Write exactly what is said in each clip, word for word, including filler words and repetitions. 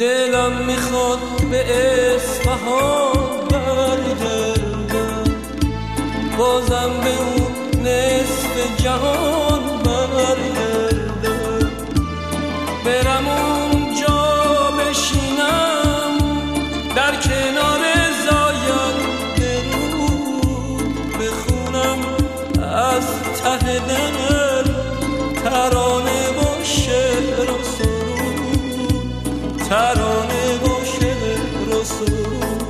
دلم میخواد به اصفهان برگردم، بازم به اون نصف جهان برگردم، برم اونجا بشینم در کنار زاینده رود، بخونم از ته دل ترانه و شعر و سرود، ترانه و شعر و سرود.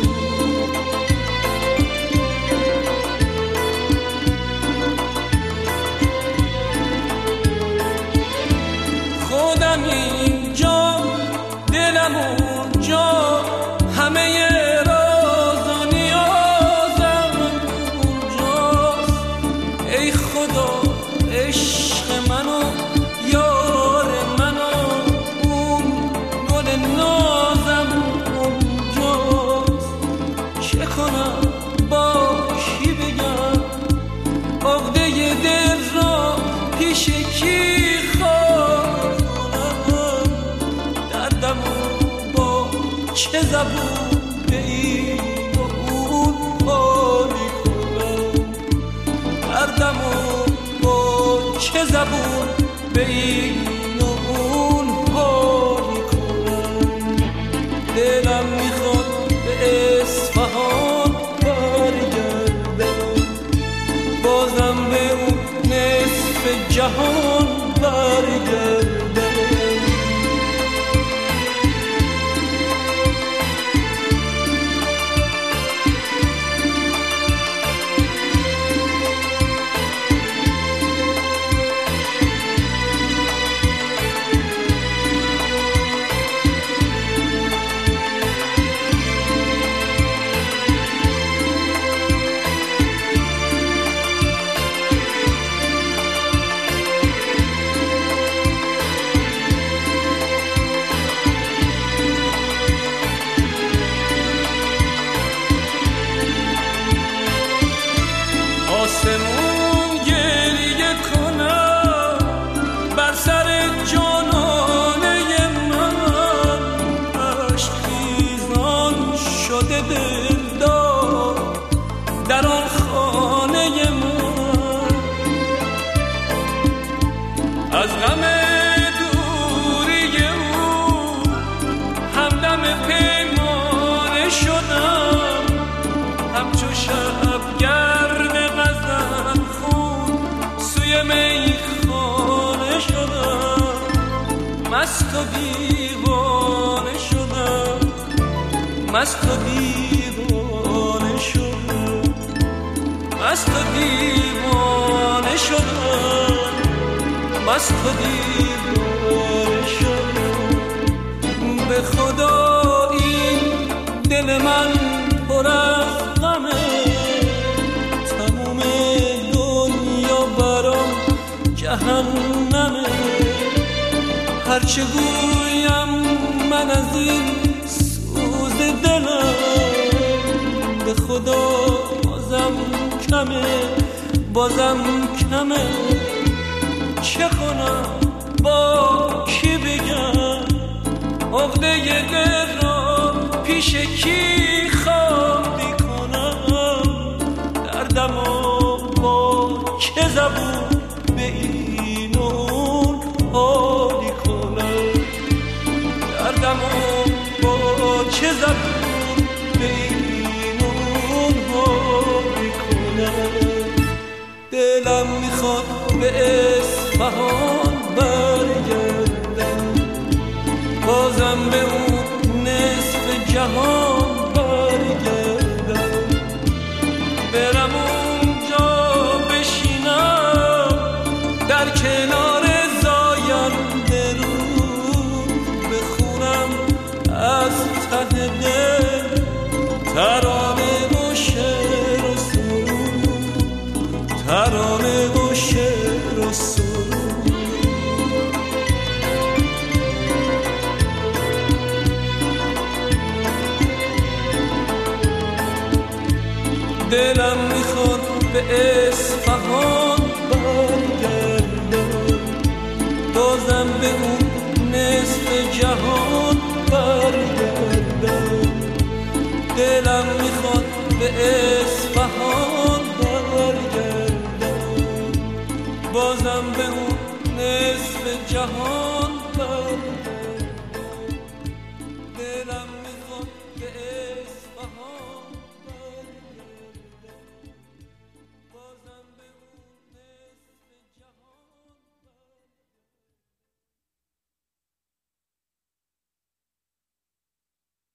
خودم اینجا دلم اونجا، همه راز و نیازم اونجاست. ای خدا عشق منو یار منو، اون گل نازم اونجاست. چه کنم با کی بگم عقده دل را پیش کی خواهد کنم، دردمو با چه زبون به این و اون حالی کنم، دردمو با چه زبون به این و اون حالی کنم. دلم میخواد به اصفهان برگردم، بازم به اون نصف جهان برگردم. آسمون گریه کنم بر سر جانانه من، عشق خیزان شده دلدار در آن خانه من. از غم دوری او همدم پیمانه شدم، همچو شبگرد میخانه شدم، مست و دیوانه شدم، مست و دیوانه شدم، مست و دیوانه شدم، مست و دیوانه شدم. به خدا این دل من پر از غمه، تموم دنیا برام جهنمه. هرچه گویم من از این سوز دلم، به خدا بازم کمه، بازم کمه. چه کنم با کی بگم عقده دل را پیش کی خالی کنم، دردمو با چه زبون به این و اون حالی کنم، دردمو با چه زبون به این و اون حالی کنم. دلم میخواد به اصفهان برگردم، بازم به اون نصف جهان برگردم، برم اونجا بشینم در کنار زاینده رود، بخونم از ته دل ترانه و شعر و سرود، ترانه و شعر و سرود. دلم میخواد به اصفهان